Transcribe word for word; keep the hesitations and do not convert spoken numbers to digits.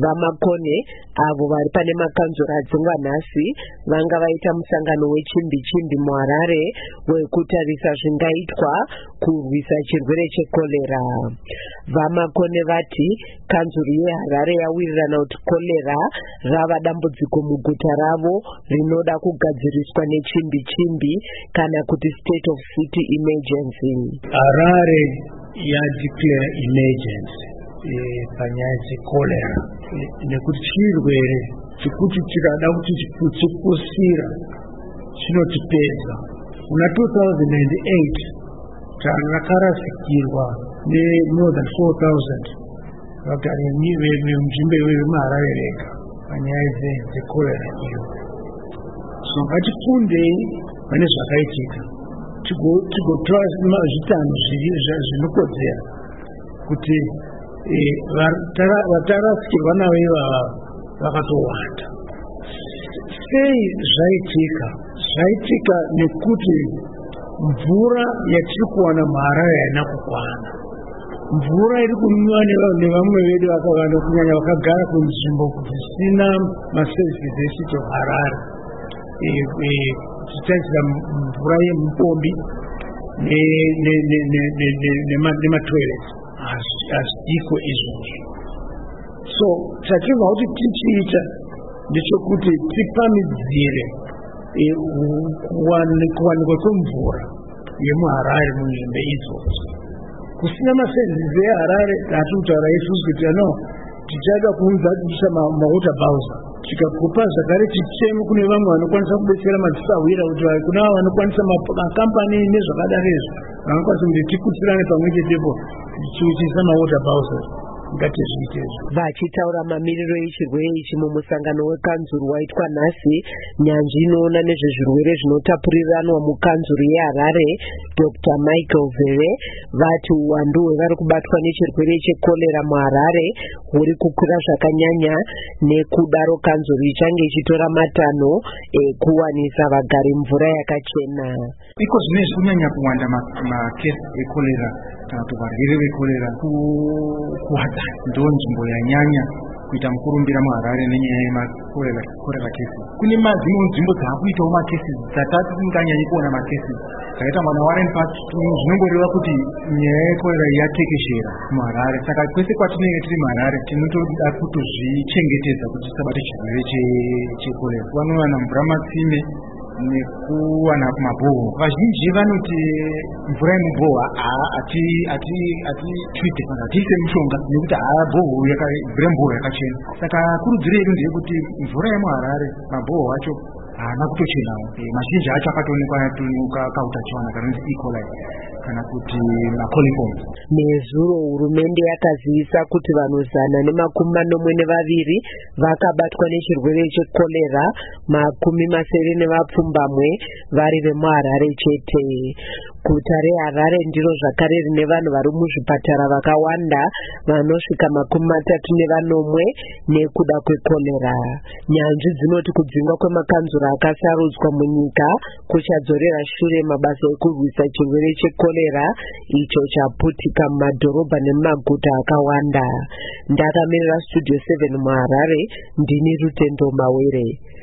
vamakone avo vari pane makanzuro adzinga nhasi vanga vaita musangano wechimbi chimbi muHarare wekutarisa zvingaitwa kurwisa chirwere chekorera. Vamakone vati kanzuro yeHarare yawirirana kuti korera rava dambudziko muguta ravo rinoda kugadziriswa nechimbi chimbi kana kuti state of city emergency. Harare yadeclare emergency panyaya dzekorera nekuti chirwere chekuti tikada kuti chikusira chinotipedza. Muna two thousand eight takarasikirwa ne more than four thousand vagari munzvimbo yemuHarare rega panyaya dzekorera iyo. So ngatifundei pane zvakaitika tigotora zvitanho zvinokodzera kuti vatarasikirwa navo ivava vakatowanda. Sei zvaitika? Zvaitika nekuti mvura yatiri kuwana muHarare haina kukwana. Mvura iri kunwiwa nevamwe vedu vakawanda kunyanya vakagara kunzvimbo dzisina maservices esiti Harare, tichitarisira mvura yemupombi nematoilets hazviko izvozvo. So chatirwa kuti tichiita ndechekuti tipamidzire kuwanikwa kwemvura yemuHarare munzvimbo idzodzo. Kusina maservices eHarare hatutaura isusu kuti no tichada kuunza kuisa mawater bowser tikakupa zvakare chichemo kune vamwe vanokwanisa kubetsera madzisawira kuti kuna vanokwanisa makampani nezvakadaro izvo vanokwanisa kuti tikutsirane pamwe chetepo tichiisa mawater bowser. Vachitaura mamiriro echirwere ichi mumusangano wekanzuro waitwa nhasi, nyanzvi inoona nezvezvirwere zvinotapuriranwa mukanzuro yeHarare Doctor Michael Vere vati uwandu hwevari kubatwa nechirwere chekorera muHarare huri kukwira zvakanyanya, nekudaro kanzuro ichange ichitora matanho ekuwanisa vagari mvura yakachena. Iko zvinezvi kunyanya kuwanda makesi ekorera kana kuti varwere vekorera kuwadza ndo nzvimbo yanyanya kuita mukurumbira muHarare nenyaya yemakorera kesi. Kune madzimwe nzvimbo dzaakuitawo makesi dzatatu tinganyanyi kuona makesi dzakaita mwana Warren Park zvinongoreva kuti nyaya yekorera yatekeshera muHarare. Saka kwese kwatinenge tiri muHarare tinotoda kutozvichengetedza kuti tisabate chirwere chekorera. Vanowana mvura matsime nekuwana kumabhoho. Vazhinji vanoti mvura yemubhoho hatitwite kana tiise mushonga nekuti bhoho mvura yemubhoho yakachena. Saka kurudziro yedu ndeyekuti mvura yemuHarare mabhoho acho haana kutochenawo. Mazhinji acho akatoonekwa kautachiwana kanonzi E. coli kana kuti macoliforms. Nezuro hurumende yakazivisa kuti vanhu zana nemakumi manomwe nevaviri vakabatwa nechirwere chekorera, makumi masere nevapfumbamwe vari vemuHarare chete. Guta reHarare ndiro zvakare rine vanhu vari muzvipatara vakawanda vanosvika makumi matatu nevanomwe nekuda kwekorera. Nyanzvi dzinoti kudzingwa kwemakanzuro akasarudzwa munyika kuchadzorera shure mabasa ekurwisa chirwere chekorera icho chaputika mumadhorobha nemumaguta akawanda. Ndakamirira Studio seven muHarare, ndini Rutendo Mawere.